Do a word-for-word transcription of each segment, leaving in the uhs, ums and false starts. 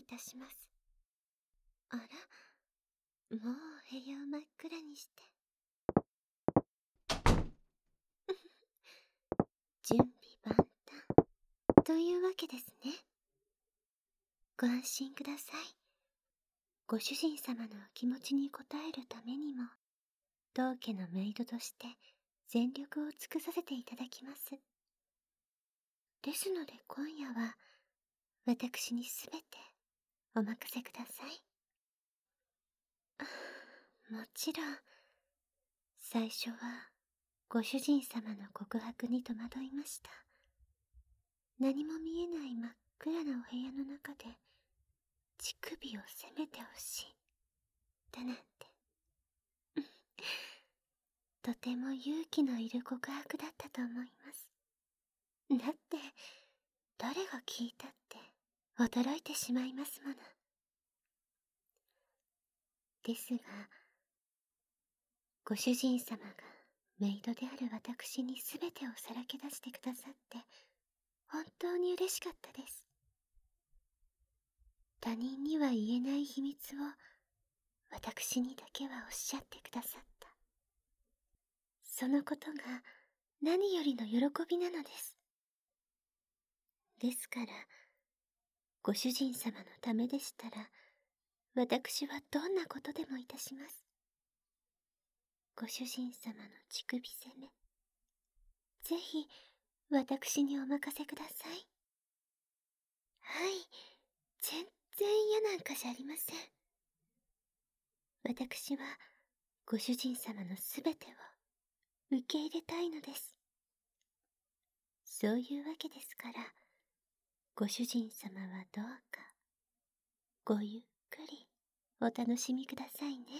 たします。あら、もうお部屋を真っ暗にして。準備万端というわけですね。ご安心ください。ご主人様のお気持ちに応えるためにも、当家のメイドとして全力を尽くさせていただきます。ですので今夜は、私にすべてお任せください。もちろん、最初はご主人様の告白に戸惑いました。何も見えない真っ暗なお部屋の中で乳首を責めてほしいだなんてとても勇気のいる告白だったと思います。だって誰が聞いたって驚いてしまいますもの。ですが、ご主人様がメイドである私に全てをさらけ出してくださって本当に嬉しかったです。他人には言えない秘密を私にだけはおっしゃってくださった。そのことが何よりの喜びなのです。ですから、ご主人様のためでしたら、私はどんなことでもいたします。ご主人様の乳首攻め、ぜひ私にお任せください。はい、全然嫌なんかじゃありません。私はご主人様のすべてを受け入れたいのです。そういうわけですから、ご主人様はどうかごゆっくりお楽しみくださいね。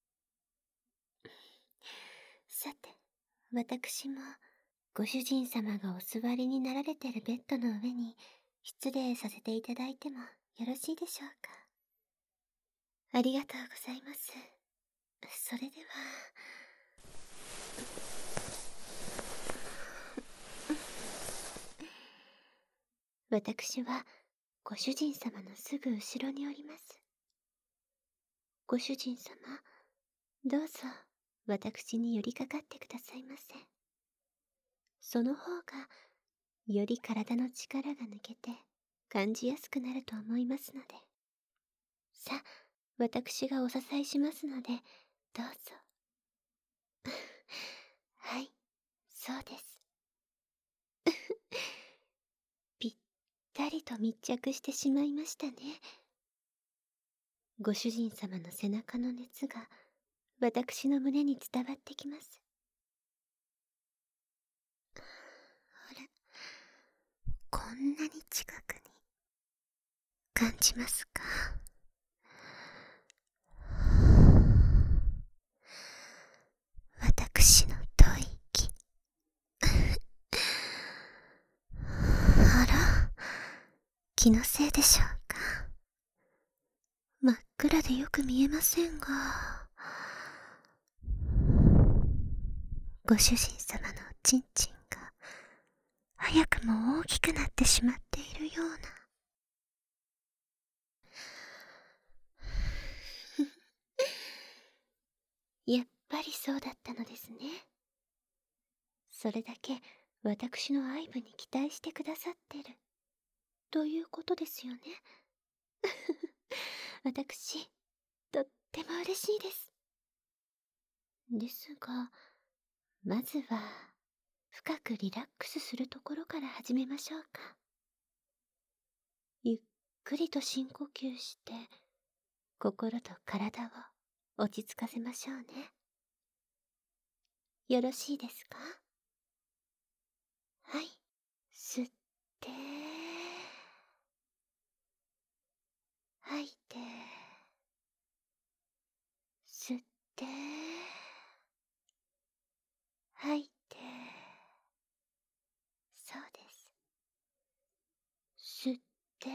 さて、私もご主人様がお座りになられてるベッドの上に失礼させていただいてもよろしいでしょうか。ありがとうございます。それでは。私はご主人様のすぐ後ろにおります。ご主人様、どうぞ私に寄りかかってくださいませ。その方がより体の力が抜けて感じやすくなると思いますので。さあ、私がお支えしますので、どうぞ。はい、そうです。ぴったりと密着してしまいましたね。ご主人様の背中の熱が私の胸に伝わってきます。ほら、こんなに近くに感じますか？私の吐息。あら、気のせいでしょうか。真っ暗でよく見えませんが、ご主人様のおちんちんが早くも大きくなってしまっているような。やっぱりそうだったのですね。それだけ私の愛撫に期待してくださってるということですよね。私、とっても嬉しいです。ですが、まずは深くリラックスするところから始めましょうか。ゆっくりと深呼吸して心と体を落ち着かせましょうね。よろしいですか？はい、吸って吐いて、吸って吐いて。そうです。吸って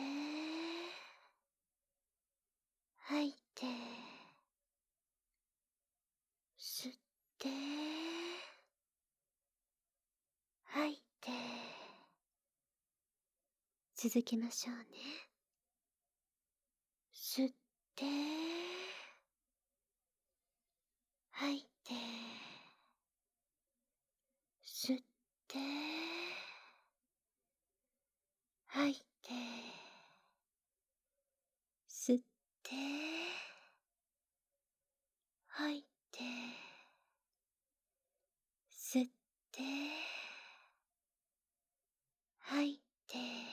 吐いて、吸って吐いて。続けましょうね。 吸って、吐いて、吸って、吐いて、吸って、吐いて、吸って、吐いて、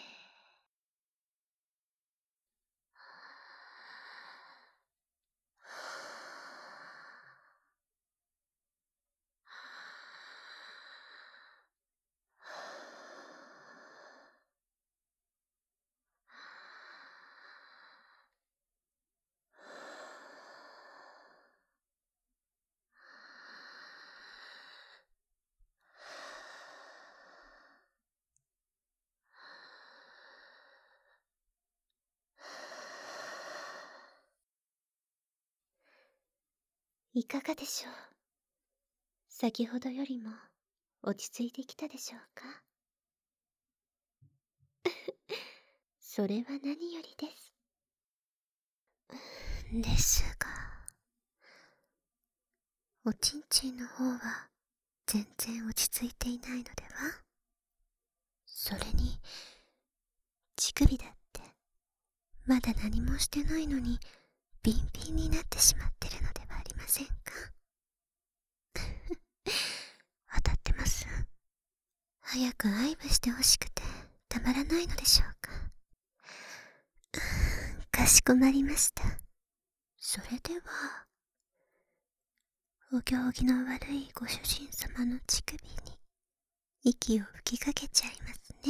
いかがでしょう。先ほどよりも落ち着いてきたでしょうか。それは何よりです。ですが、おちんちんの方は全然落ち着いていないのでは。それに、乳首だってまだ何もしてないのにビンビンになってしまってるのではありませんか。当たってます。早く愛撫してほしくてたまらないのでしょうか。かしこまりました。それでは、お行儀の悪いご主人様の乳首に息を吹きかけちゃいますね。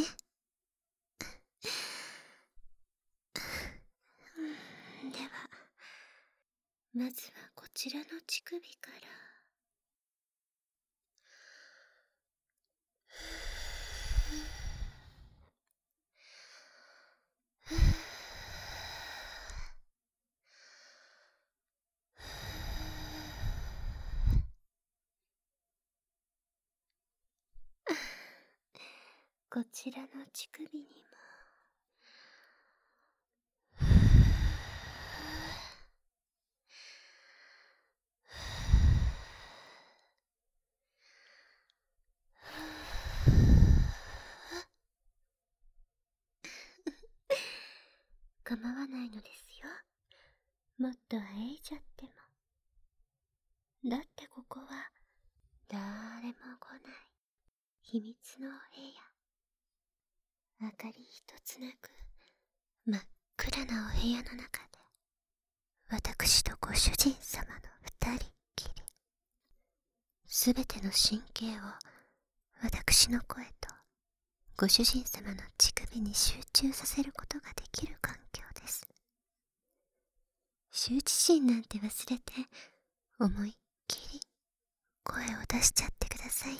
では、まずはこちらの乳首から。こちらの乳首にも。構わないのですよ。もっとあえいじゃっても。だってここはだーれも来ない秘密のお部屋。明かり一つなく真っ暗なお部屋の中で、私とご主人様の二人っきり。すべての神経を私の声とご主人様の乳首に集中させることができる環境です。羞恥心なんて忘れて、思いっきり声を出しちゃってくださいね。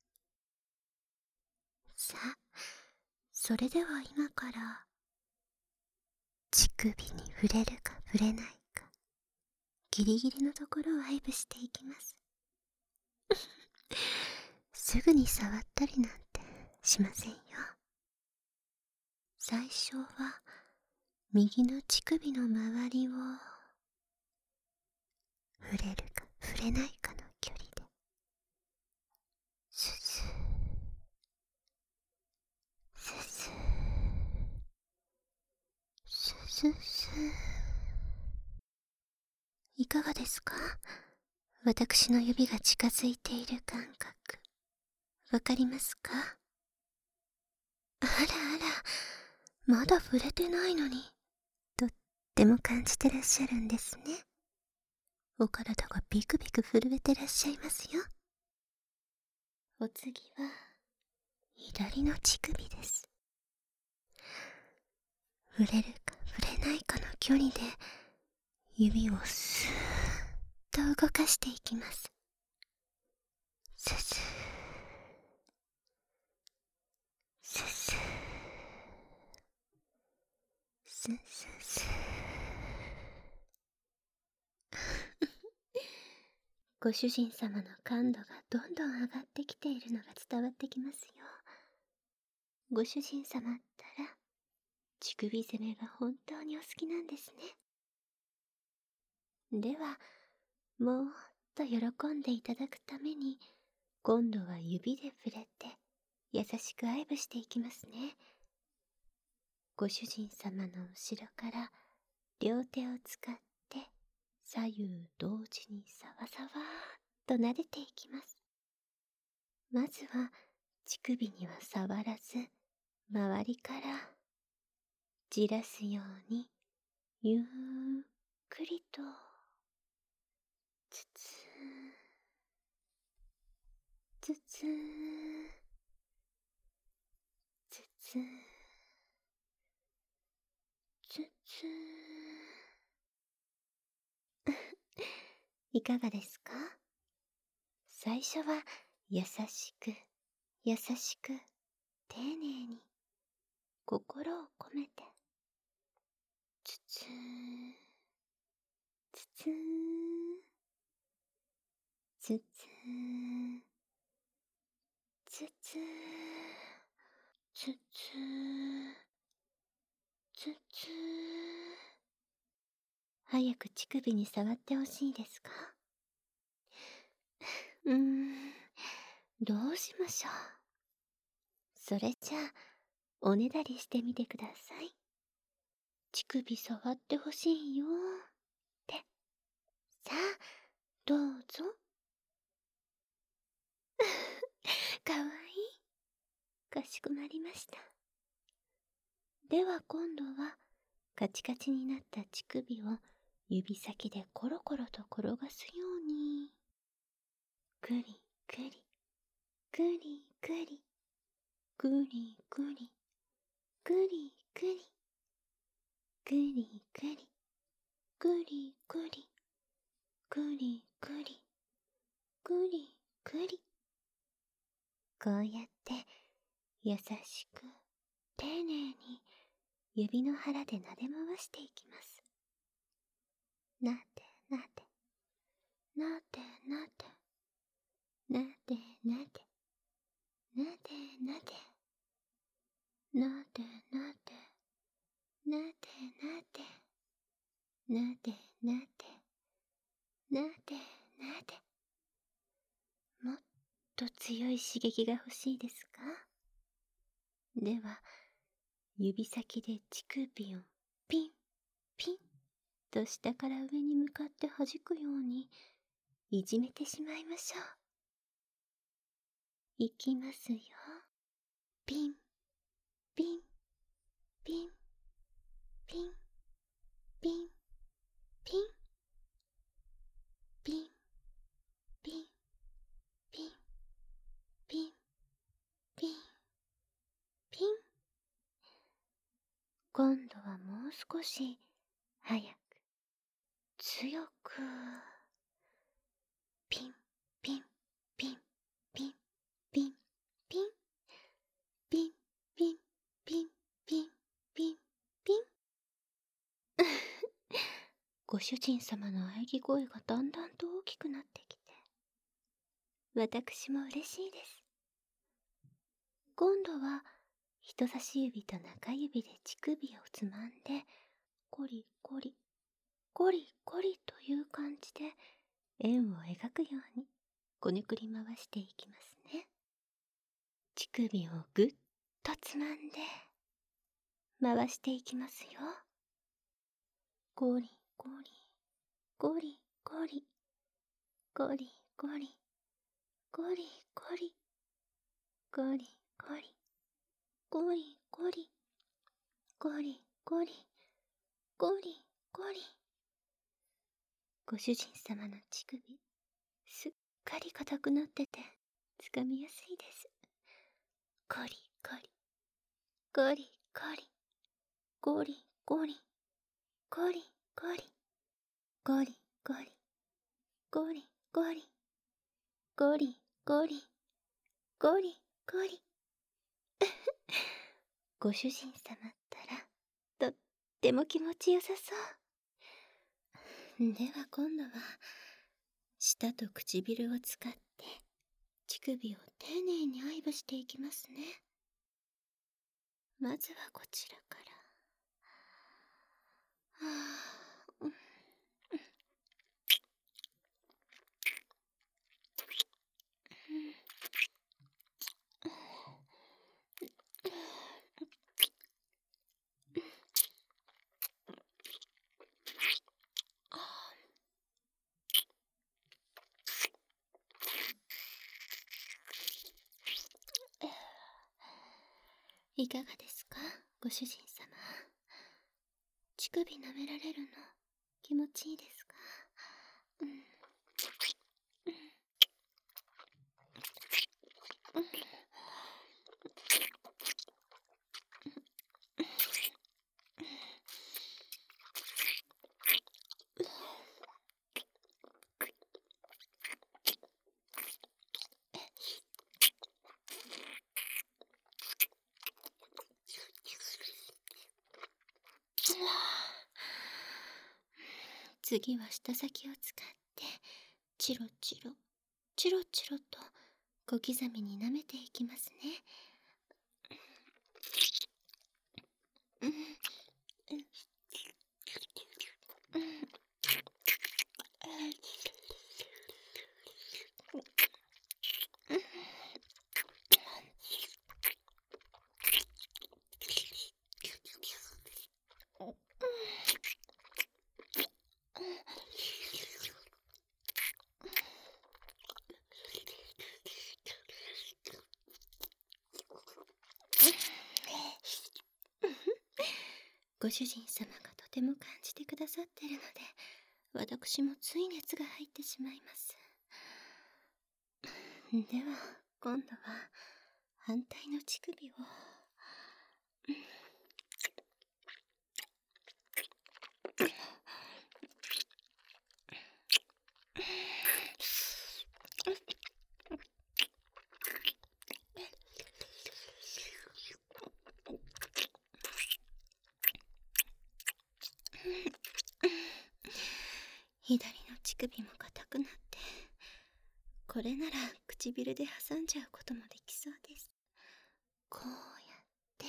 さあ、それでは今から乳首に触れるか触れないか、ギリギリのところを愛撫していきます。すぐに触ったりなんてしませんよ。最初は右の乳首の周りを触れるか触れないかの距離でススススススス。いかがですか。私の指が近づいている感覚、わかりますか。あらあら、まだ触れてないのに、とっても感じてらっしゃるんですね。お体がビクビク震えてらっしゃいますよ。お次は左の乳首です。触れるか触れないかの距離で指をスーッと動かしていきます。ススーススースススー。ご主人様の感度がどんどん上がってきているのが伝わってきますよ。ご主人様ったら乳首攻めが本当にお好きなんですね。 では、もっと喜んでいただくために、今度は指で触れて、優しく愛撫していきますね。ご主人様の後ろから両手を使って左右同時にサワサワーっと撫でていきます。まずは乳首には触らず、周りからじらすようにゆっくりとつつつつつつつついかがですか？最初は優しく優しく丁寧に心を込めてつつつつつつつつつつつ早く乳首に触ってほしいですか？うーん、どうしましょう。それじゃあ、おねだりしてみてください。乳首触ってほしいよーって。さあ、どうぞ。かわいい。かしこまりました。では今度は、カチカチになった乳首を指先でコロコロと転がすように、くりくり、くりくり、くりくり、くりくり、くりくり、くりくり、くりくり、くりくり。こうやって優しく丁寧に指の腹で撫で回していきます。なでなで、なでなで、なでなで、なでなで、なでなで、なでなで、なでなで、なでなで。もっと強い刺激が欲しいですか？では、指先で乳首をピンピンと下から上に向かって弾くようにいじめてしまいましょう。いきますよ。ピンピンピンピンピンピンピンピンピンピンピンピン。今度はもう少し早く強くピンピンピンピンピンピンピンピンピンピンピンピン。ご主人様の喘ぎ声がだんだんと大きくなってきて、私も嬉しいです。今度は人差し指と中指で乳首をつまんで、コリコリ、コリコリという感じで円を描くようにこねくり回していきますね。乳首をぐっとつまんで回していきますよ。コリコリ、コリコリ、コリコリ、コリコリ、コリコリ、コリコリ、コリコリ、コリコリ。ご主人様の乳首、すっかり硬くなってて、つかみやすいです。コリコリ、コリコリ、コリコリ、コリコリ、コリコリ、コリコリ、コリコリ、コリコリ。ご主人様ったら、とっても気持ちよさそう。では今度は、舌と唇を使って、乳首を丁寧に愛撫していきますね。まずはこちらから。はあ、うん、 いかがですか、ご主人様。乳首舐められるの気持ちいいですか？うん。うん。次は舌先を使ってチロチロチロチロと小刻みに舐めていきますね。うん。うん。うん。ご主人様がとても感じてくださってるので、私もつい熱が入ってしまいます。では今度は反対の乳首を。左の乳首も硬くなって、これなら唇で挟んじゃうこともできそうです。こうやって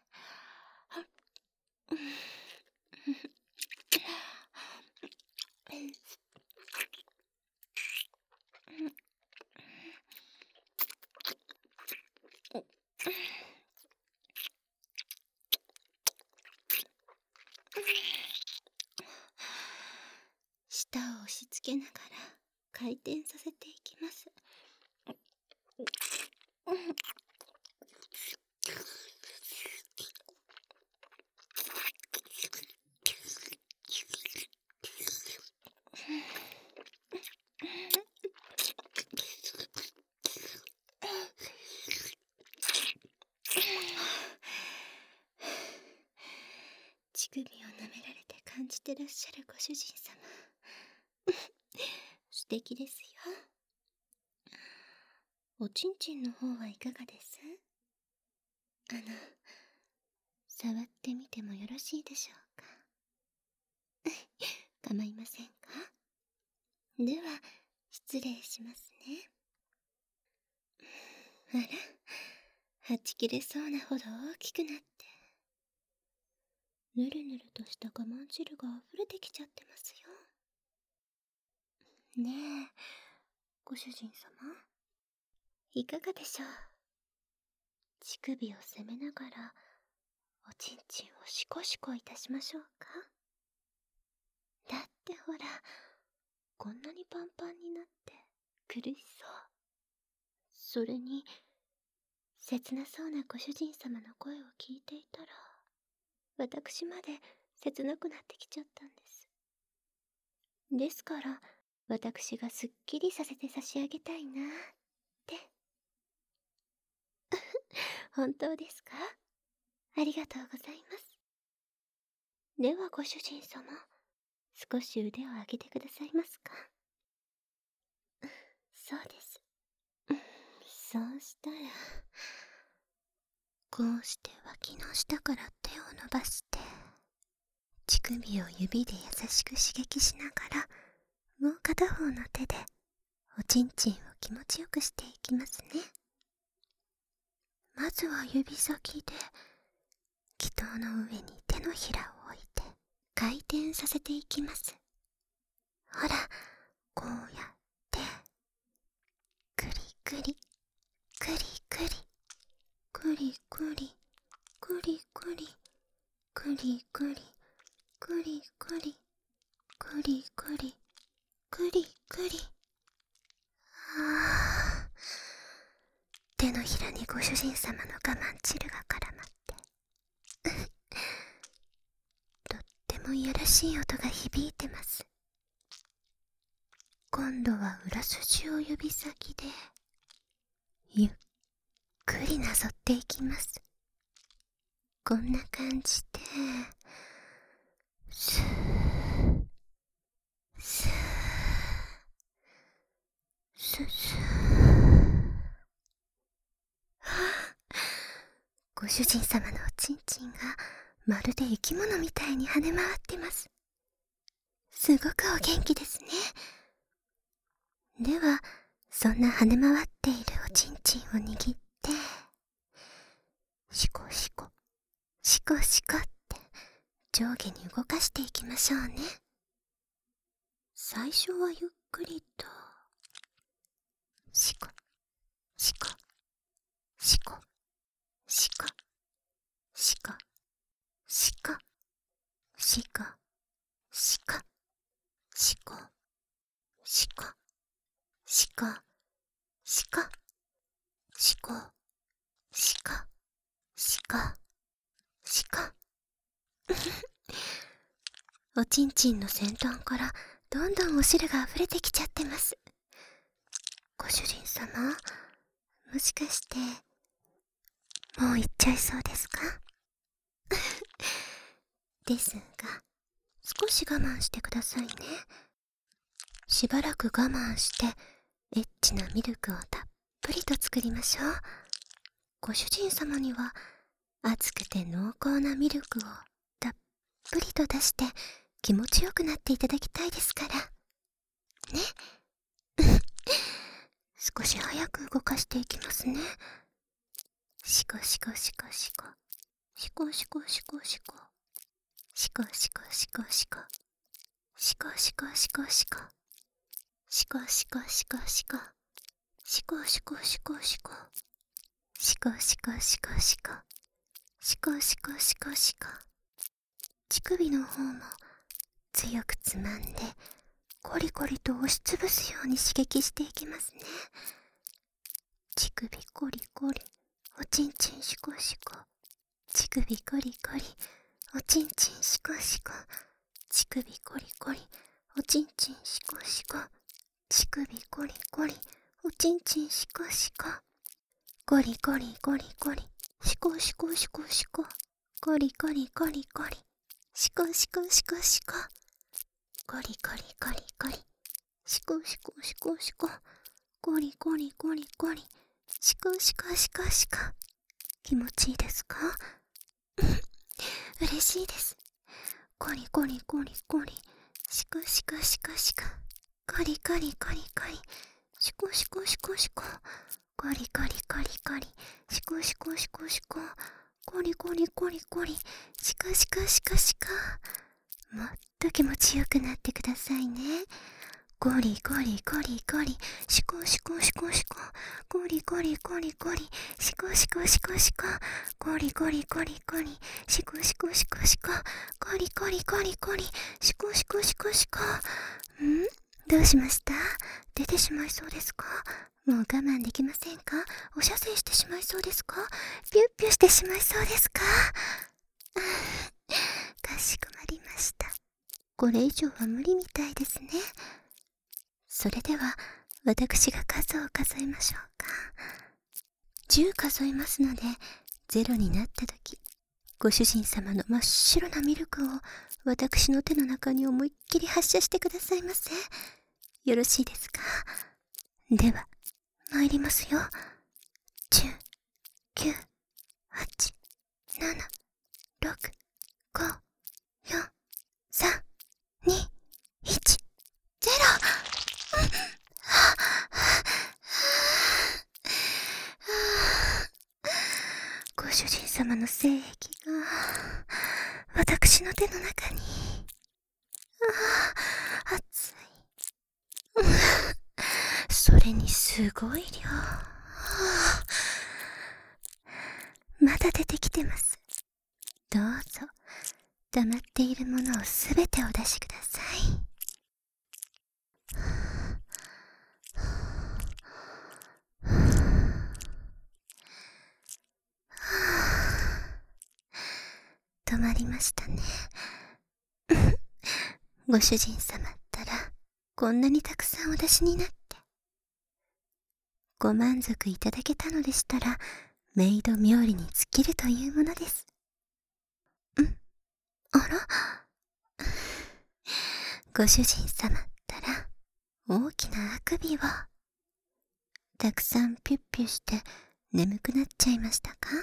舌を押し付けながら回転させていきます。乳首を舐められて感じてらっしゃるご主人様素敵ですよ。おちんちんの方はいかがです？あの、触ってみてもよろしいでしょうか？構いませんか？では失礼しますね。あら、はち切れそうなほど大きくなって、ぬるぬるとした我慢汁が溢れてきちゃってますよ。ねえ、ご主人様、いかがでしょう？乳首を攻めながらおちんちんをシコシコいたしましょうか？だってほら、こんなにパンパンになって苦しそう。それに切なそうなご主人様の声を聞いていたら、私まで切なくなってきちゃったんです。ですから私がすっきりさせて差し上げたいなって。本当ですか？ありがとうございます。ではご主人様、少し腕を上げてくださいますか？そうです。そうしたら、こうして脇の下から手を伸ばして、乳首を指で優しく刺激しながら、もう片方の手でおちんちんを気持ちよくしていきますね。まずは指先で気筒の上に手のひらを置いて回転させていきます。ほら、こうやってくりくりくりくりくりくりくりくりくりくりくりくりくりくりくりくり。ああ、手のひらにご主人様の我慢汁が絡まってといやらしい音が響いてます。今度は裏筋を指先でゆっくりなぞっていきます。こんな感じでスースースースー。ご主人様のおちんちんがまるで生き物みたいに跳ね回ってます。すごくお元気ですね。では、そんな跳ね回っているおちんちんを握って、シコシコ、シコシコって上下に動かしていきましょうね。最初はゆっくりと、シコ、シコ、シコ、シコ、シコ、シコ、シコ、シコ、シコ、シコ、シコ、シコ、シコ、シコ、シコ、シコ。おちんちんの先端からどんどんお汁が溢れてきちゃってます。ご主人様、もしかしてもう行っちゃいそうですか？ですが、少し我慢してくださいね。しばらく我慢してエッチなミルクをたっぷりと作りましょう。ご主人様には熱くて濃厚なミルクをたっぷりと出して気持ちよくなっていただきたいですからね。少し早く動かしていきますね。シコシコシコシコ、シコシコシコシコ、シコシコシコシコ、シコシコシコシコ、シコシコシコシコ、シコシコシコシコ、シコシコシコシコ、シコシコシコシコ。乳首の方も強くつまんでコリコリと押しつぶすように刺激していきますね。乳首コリコリ、おちんちんシコシコ、乳首コリコリ、おちんちんシコシコ、乳首コリコリ、おちんちんシコシコ、乳首コリコリ、おちんちんシコシコ、コリコリコリコリ、シコシコシコシコ、コリコリコリコリ、シコシコシコシコ、コリコリコリコリ、シコシコシコシコ、コリコリコリコリ、シコシコシコシコ。気持ちいいですか？嬉しいです。コリコリコリコリ、シコシコシコシコ、コリコリコリコリ、シコシコシコシコ、コリコリコリコリ、シコシコシコシコ、コリコリコリコリ、シコシコシコシコ。もっと気持ちよくなってくださいね。コリコリコリコリ、シコシコシコシコ、コリコリコリコリ、シコシコシコシコ、コリコリコリコリ、シコシコシコシコ、コリコリコリコリ、シコシコシコシコ。ん？どうしました？出てしまいそうですか？もう我慢できませんか？お射精してしまいそうですか？ピュッピュしてしまいそうですか？かしこまりました。これ以上は無理みたいですね。それでは私が数を数えましょうか。じゅう数えますので、ゼロになった時、ご主人様の真っ白なミルクを私の手の中に思いっきり発射してくださいませ。よろしいですか？では参りますよ。じゅう、きゅう、はち、なな、ろく、ご、よん、さん、に、いち、ゼロ。うん、はご主人様の精液が私の手の中に。ああ、熱い。それにすごい量。まだ出てきてます。どうぞ溜まっているものをすべてお出しください。止まりましたね。 ご主人様ったら、こんなにたくさんお出しになって。ご満足いただけたのでしたら、メイド冥利に尽きるというものです。んあらご主人様ったら、大きなあくびを。たくさんピュッピュして眠くなっちゃいましたか？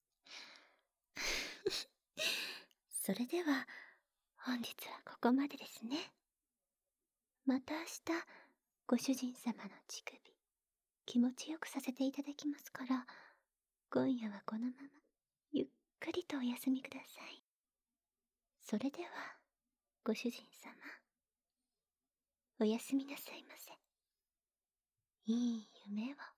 それでは、本日はここまでですね。また明日、ご主人様の乳首、気持ちよくさせていただきますから、今夜はこのまま、ゆっくりとお休みください。それでは、ご主人様、おやすみなさいませ。いい夢を。